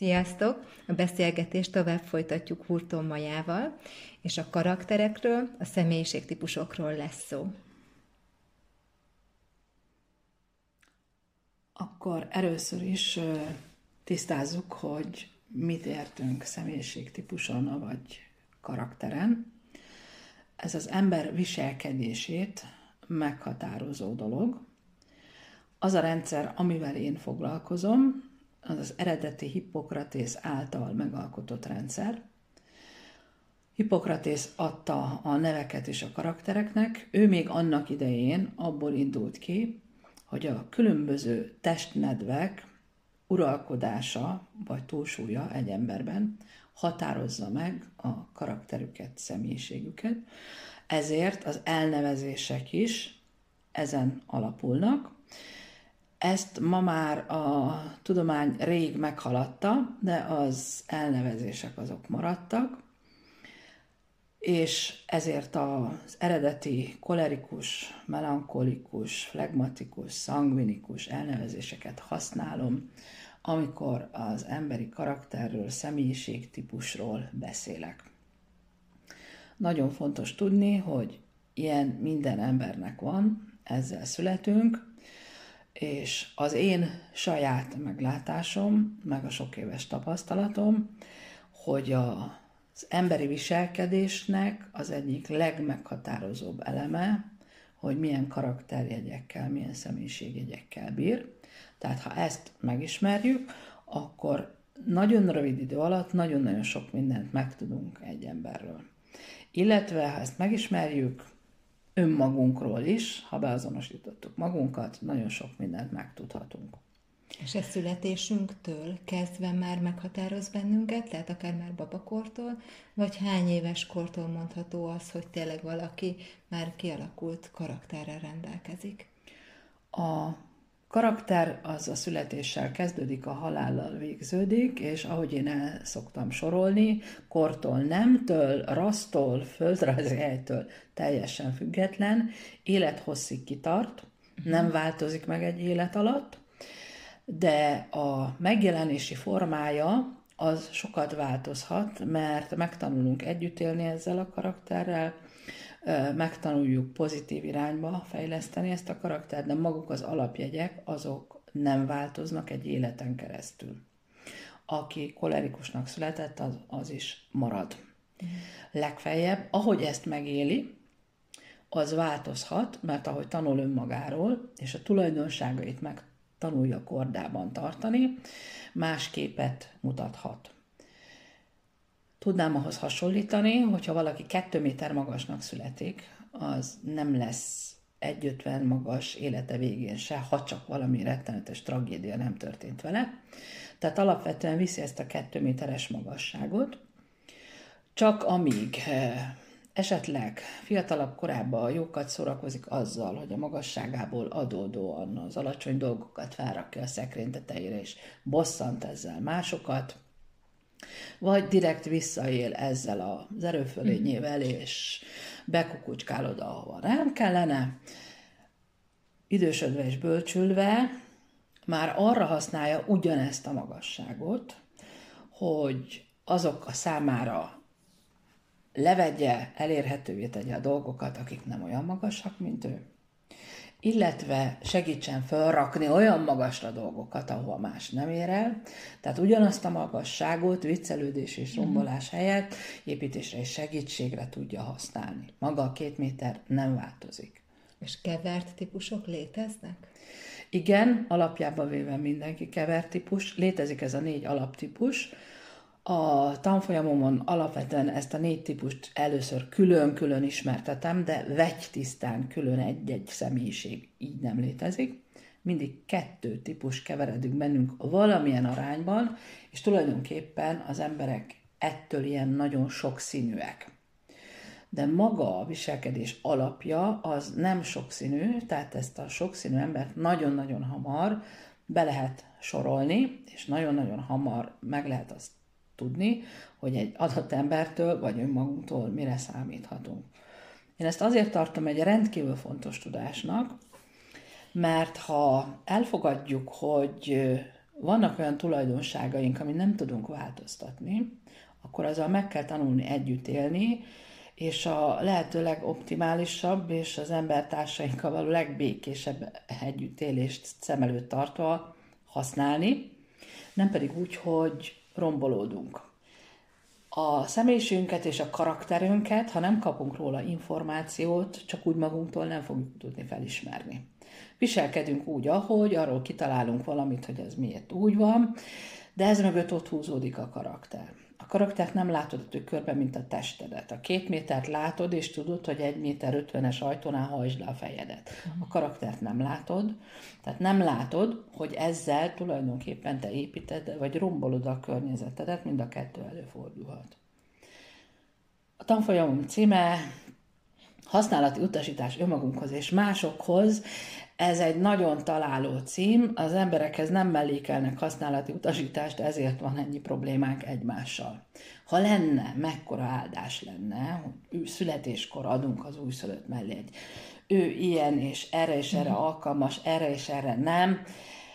Sziasztok! A beszélgetést tovább folytatjuk Hurton Majával, és a karakterekről, a személyiségtípusokról lesz szó. Akkor először is tisztázzuk, hogy mit értünk személyiségtípuson vagy karakteren. Ez az ember viselkedését meghatározó dolog. Az a rendszer, amivel én foglalkozom, az az eredeti Hippokratész által megalkotott rendszer. Hippokratész adta a neveket is a karaktereknek, ő még annak idején abból indult ki, hogy a különböző testnedvek uralkodása vagy túlsúlya egy emberben határozza meg a karakterüket, személyiségüket. Ezért az elnevezések is ezen alapulnak. Ezt ma már a tudomány rég meghaladta, de az elnevezések azok maradtak, és ezért az eredeti kolerikus, melankolikus, flegmatikus, szangvinikus elnevezéseket használom, amikor az emberi karakterről, személyiségtípusról beszélek. Nagyon fontos tudni, hogy ilyen minden embernek van, ezzel születünk, és az én saját meglátásom, meg a sok éves tapasztalatom, hogy az emberi viselkedésnek az egyik legmeghatározóbb eleme, hogy milyen karakterjegyekkel, milyen személyiségjegyekkel bír. Tehát ha ezt megismerjük, akkor nagyon rövid idő alatt nagyon-nagyon sok mindent megtudunk egy emberről. Illetve ha ezt megismerjük, önmagunkról is, ha beazonosítottuk magunkat, nagyon sok mindent megtudhatunk. És ez születésünktől kezdve már meghatároz bennünket, tehát akár már babakortól, vagy hány éves kortól mondható az, hogy tényleg valaki már kialakult karakterrel rendelkezik? A karakter az a születéssel kezdődik, a halállal végződik, és ahogy én el szoktam sorolni, kortól, nemtől, rassztól, földrajzi helytől teljesen független, élethosszig kitart, nem változik meg egy élet alatt, de a megjelenési formája az sokat változhat, mert megtanulunk együtt élni ezzel a karakterrel, megtanuljuk pozitív irányba fejleszteni ezt a karaktert, de maguk az alapjegyek, azok nem változnak egy életen keresztül. Aki kolerikusnak született, az is marad. Legfeljebb, ahogy ezt megéli, az változhat, mert ahogy tanul önmagáról, és a tulajdonságait megtanulja kordában tartani, más képet mutathat. Tudnám ahhoz hasonlítani, hogyha valaki 2 méter magasnak születik, az nem lesz 1,50 magas élete végén se, ha csak valami rettenetes tragédia nem történt vele. Tehát alapvetően viszi ezt a 2 méteres magasságot, csak amíg esetleg fiatalabb korában jókat szórakozik azzal, hogy a magasságából adódóan az alacsony dolgokat felrakja a szekrény tetejére, és bosszant ezzel másokat, vagy direkt visszaél ezzel az erőfölényével, és bekukucskál oda, ahova nem kellene, idősödve és bölcsülve már arra használja ugyanezt a magasságot, hogy azok a számára levegye, elérhetővé tegye a dolgokat, akik nem olyan magasak, mint ő, illetve segítsen felrakni olyan magasra dolgokat, ahova más nem ér el. Tehát ugyanazt a magasságot viccelődés és rombolás helyett építésre és segítségre tudja használni. Maga a 2 méter nem változik. És kevert típusok léteznek? Igen, alapjában véve mindenki kevert típus. Létezik ez a 4 alaptípus. A tanfolyamomon alapvetően ezt a 4 típust először külön-külön ismertetem, de vegytisztán külön egy-egy személyiség így nem létezik. Mindig 2 típus keveredünk bennünk valamilyen arányban, és tulajdonképpen az emberek ettől ilyen nagyon sokszínűek. De maga a viselkedés alapja az nem sokszínű, tehát ezt a sokszínű embert nagyon-nagyon hamar be lehet sorolni, és nagyon-nagyon hamar meg lehet azt tudni, hogy egy adott embertől vagy önmagunktól mire számíthatunk. Én ezt azért tartom egy rendkívül fontos tudásnak, mert ha elfogadjuk, hogy vannak olyan tulajdonságaink, amit nem tudunk változtatni, akkor azzal meg kell tanulni együtt élni, és a lehető legoptimálisabb és az embertársainkkal való legbékésebb együttélést szem előtt tartva használni, nem pedig úgy, hogy rombolódunk. A személyiségünket és a karakterünket, ha nem kapunk róla információt, csak úgy magunktól nem fogjuk tudni felismerni. Viselkedünk úgy, ahogy, arról kitalálunk valamit, hogy ez miért úgy van, de ez mögött ott húzódik a karakter. A karaktert nem látod a tükörben, mint a testedet. A 2 métert látod, és tudod, hogy 1,50 m ajtónál hajtsd le a fejedet. A karaktert nem látod, tehát nem látod, hogy ezzel tulajdonképpen te építed, vagy rombolod a környezetedet, mind a kettő előfordulhat. A tanfolyamunk címe használati utasítás önmagunkhoz és másokhoz. Ez egy nagyon találó cím, az emberekhez nem mellékelnek használati utasítást, ezért van ennyi problémánk egymással. Ha lenne, mekkora áldás lenne, hogy születéskor adunk az újszülött mellé egy ő ilyen és erre alkalmas, erre és erre nem,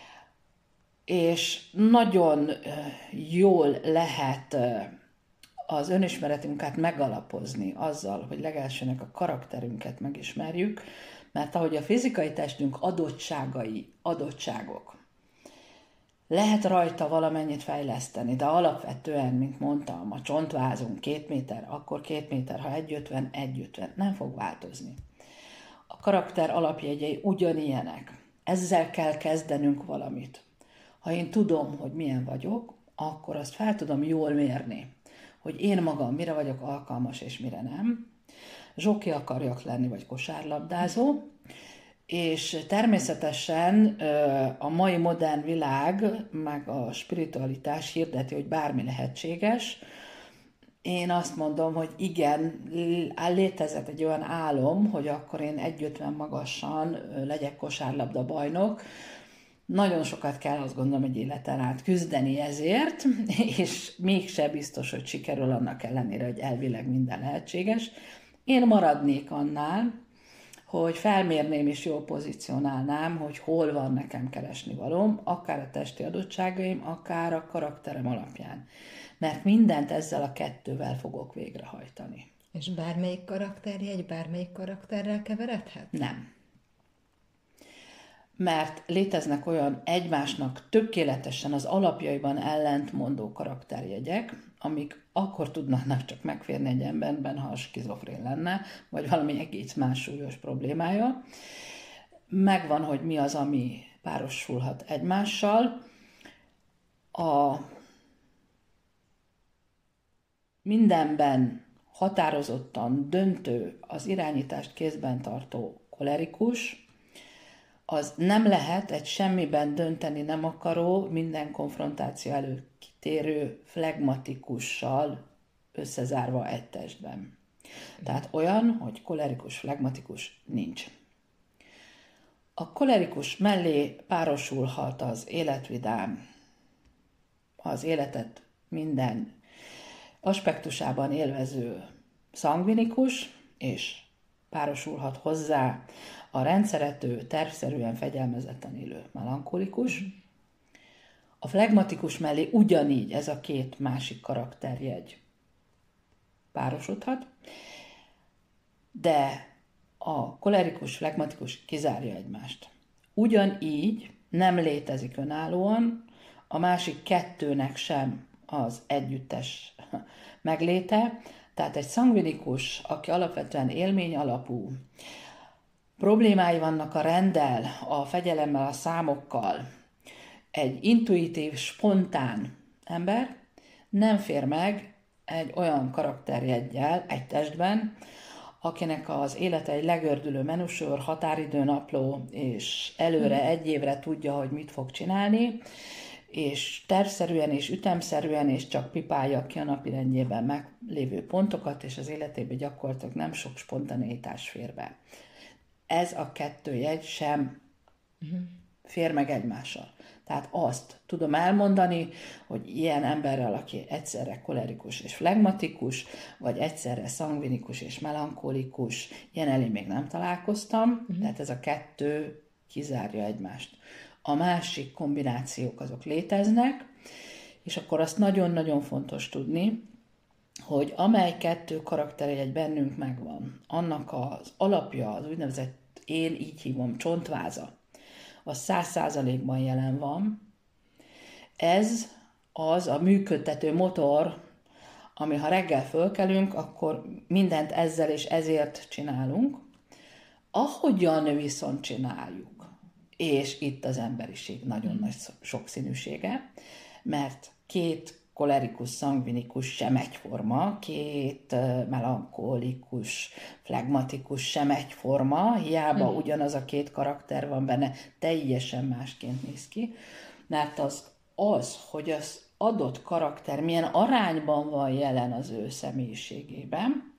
és nagyon jól lehet az önismeretünket megalapozni azzal, hogy legelsőnek a karakterünket megismerjük, mert ahogy a fizikai testünk adottságok, lehet rajta valamennyit fejleszteni, de alapvetően, mint mondtam, a csontvázunk 2 méter, akkor 2 méter, ha 1,50, nem fog változni. A karakter alapjegyei ugyanilyenek. Ezzel kell kezdenünk valamit. Ha én tudom, hogy milyen vagyok, akkor azt fel tudom jól mérni, hogy én magam mire vagyok alkalmas és mire nem. Zsoki akarjak lenni, vagy kosárlabdázó, és természetesen a mai modern világ, meg a spiritualitás hirdeti, hogy bármi lehetséges. Én azt mondom, hogy igen, létezett egy olyan álom, hogy akkor én 1,50 magasan legyek kosárlabda bajnok. Nagyon sokat kell, azt gondolom, egy életen át küzdeni ezért, és mégse biztos, hogy sikerül annak ellenére, hogy elvileg minden lehetséges. Én maradnék annál, hogy felmérném és jól pozícionálnám, hogy hol van nekem keresni valóm, akár a testi adottságaim, akár a karakterem alapján. Mert mindent ezzel a kettővel fogok végrehajtani. És bármelyik karakterjegy bármelyik karakterrel keveredhet? Nem. Mert léteznek olyan egymásnak tökéletesen az alapjaiban ellentmondó karakterjegyek, amik akkor tudnának csak megférni egy emberben, ha skizofrén lenne, vagy valami egész más súlyos problémája. Megvan, hogy mi az, ami párosulhat egymással. A mindenben határozottan döntő, az irányítást kézben tartó kolerikus, az nem lehet egy semmiben dönteni nem akaró, minden konfrontáció előtt kitérő flegmatikussal összezárva egy testben. Tehát olyan, hogy kolerikus, flegmatikus nincs. A kolerikus mellé párosulhat az életvidám, az életet minden aspektusában élvező szangvinikus, és párosulhat hozzá a rendszerető, tervszerűen fegyelmezetten élő melankolikus. A flegmatikus mellé ugyanígy ez a 2 másik karakterjegy párosodhat, de a kolerikus, flegmatikus kizárja egymást. Ugyanígy nem létezik önállóan, a másik kettőnek sem az együttes megléte, tehát egy szangvinikus, aki alapvetően élmény alapú, problémái vannak a renddel, a fegyelemmel, a számokkal, egy intuitív, spontán ember nem fér meg egy olyan karakterjeggyel egy testben, akinek az élete egy legördülő menüsor, határidőnapló, és előre 1 évre tudja, hogy mit fog csinálni, és tervszerűen és ütemszerűen, és csak pipálja ki a napirendjében meglévő pontokat, és az életében gyakorlatilag nem sok spontaneitás fér be. Ez a 2 jegy sem fér meg egymással. Tehát azt tudom elmondani, hogy ilyen emberrel, aki egyszerre kolerikus és flegmatikus, vagy egyszerre szangvinikus és melankolikus, ilyen elé még nem találkoztam, tehát ez a 2 kizárja egymást. a másik kombinációk azok léteznek, és akkor azt nagyon-nagyon fontos tudni, hogy amely 2 karakterjegy bennünk megvan, annak az alapja, az úgynevezett, én így hívom, csontváza, az 100%-ban jelen van. Ez az a működtető motor, ami ha reggel fölkelünk, akkor mindent ezzel és ezért csinálunk. Ahogyan viszont csináljuk, és itt az emberiség nagyon nagy sokszínűsége, mert 2 kolerikus, szangvinikus sem egyforma, 2 melankolikus, flegmatikus sem egyforma, hiába ugyanaz a 2 karakter van benne, teljesen másként néz ki, mert az, hogy az adott karakter milyen arányban van jelen az ő személyiségében,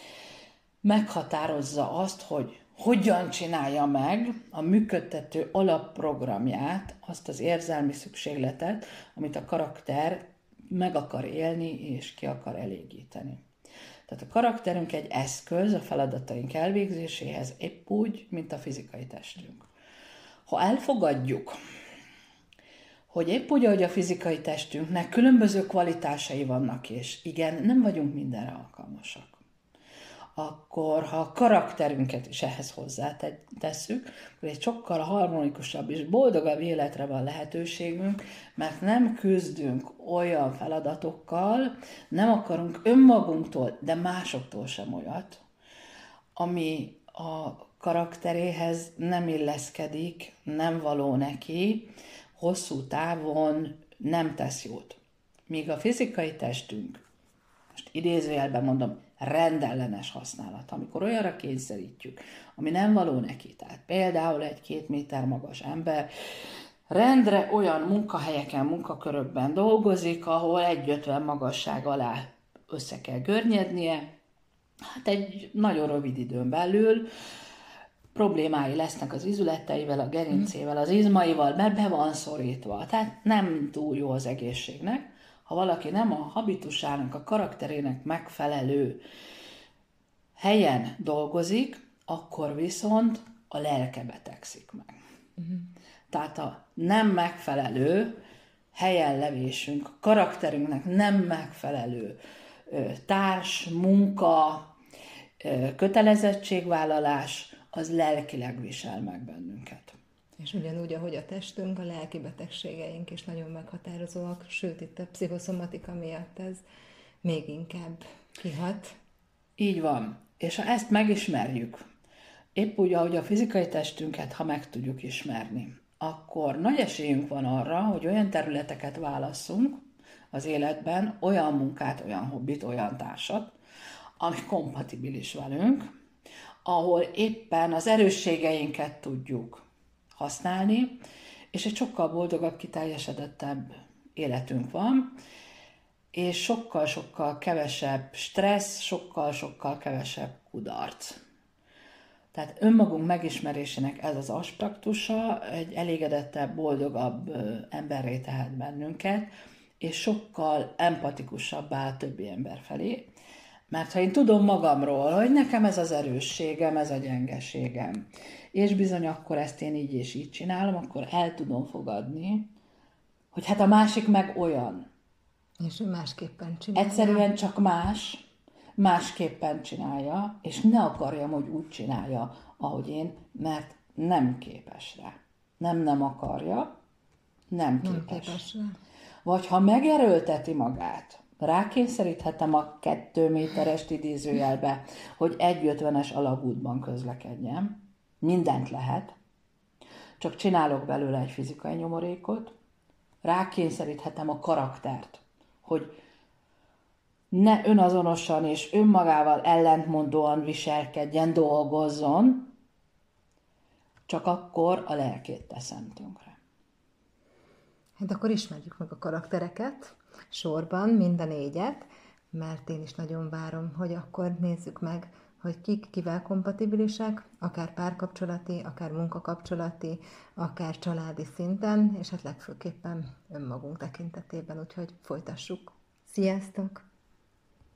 meghatározza azt, hogy hogyan csinálja meg a működtető alapprogramját, azt az érzelmi szükségletet, amit a karakter meg akar élni és ki akar elégíteni. Tehát a karakterünk egy eszköz a feladataink elvégzéséhez épp úgy, mint a fizikai testünk. Ha elfogadjuk, hogy épp úgy, ahogy a fizikai testünknek különböző kvalitásai vannak, és igen, nem vagyunk mindenre alkalmasak, akkor ha a karakterünket is ehhez hozzátesszük, akkor egy sokkal harmonikusabb és boldogabb életre van lehetőségünk, mert nem küzdünk olyan feladatokkal, nem akarunk önmagunktól, de másoktól sem olyat, ami a karakteréhez nem illeszkedik, nem való neki, hosszú távon nem tesz jót. Míg a fizikai testünk, most idézőjelben mondom, rendellenes használat, amikor olyanra kényszerítjük, ami nem való neki. Tehát például egy 2 méter magas ember rendre olyan munkahelyeken, munkakörökben dolgozik, ahol 1,50 magasság alá össze kell görnyednie, hát egy nagyon rövid időn belül problémái lesznek az izületeivel, a gerincével, az izmaival, mert be van szorítva. Tehát nem túl jó az egészségnek. Ha valaki nem a habitusának, a karakterének megfelelő helyen dolgozik, akkor viszont a lelke betegszik meg. Tehát a nem megfelelő helyen levésünk, a karakterünknek nem megfelelő társ, munka, kötelezettségvállalás, az lelkileg visel meg bennünket. És ugyanúgy, ahogy a testünk, a lelki betegségeink is nagyon meghatározóak, sőt, itt a pszichoszomatika miatt ez még inkább kihat. Így van. És ha ezt megismerjük, épp úgy, ahogy a fizikai testünket, ha meg tudjuk ismerni, akkor nagy esélyünk van arra, hogy olyan területeket válasszunk az életben, olyan munkát, olyan hobbit, olyan társat, ami kompatibilis velünk, ahol éppen az erősségeinket tudjuk használni, és egy sokkal boldogabb, kiteljesedettebb életünk van, és sokkal-sokkal kevesebb stressz, sokkal-sokkal kevesebb kudarc. Tehát önmagunk megismerésének ez az aspektusa egy elégedettebb, boldogabb emberré tehet bennünket, és sokkal empatikusabbá a többi ember felé. Mert ha én tudom magamról, hogy nekem ez az erősségem, ez a gyengeségem, és bizony akkor ezt én így és így csinálom, akkor el tudom fogadni, hogy hát a másik meg olyan. És ő másképpen csinálja. Egyszerűen csak másképpen csinálja, és ne akarjam, hogy úgy csinálja, ahogy én, mert nem képes rá. Nem akarja, nem képes rá. Vagy ha megerőlteti magát, rákényszeríthetem a 2 méterest idézőjelbe, hogy 1,50-es alagútban közlekedjem. Mindent lehet. Csak csinálok belőle egy fizikai nyomorékot. Rákényszeríthetem a karaktert, hogy ne önazonosan és önmagával ellentmondóan viselkedjen, dolgozzon, csak akkor a lelkét teszem tönkre. Hát akkor ismerjük meg a karaktereket, sorban, mind a 4-et, mert én is nagyon várom, hogy akkor nézzük meg, hogy kik kivel kompatibilisek, akár párkapcsolati, akár munkakapcsolati, akár családi szinten, és hát legfőképpen önmagunk tekintetében, úgyhogy folytassuk. Sziasztok!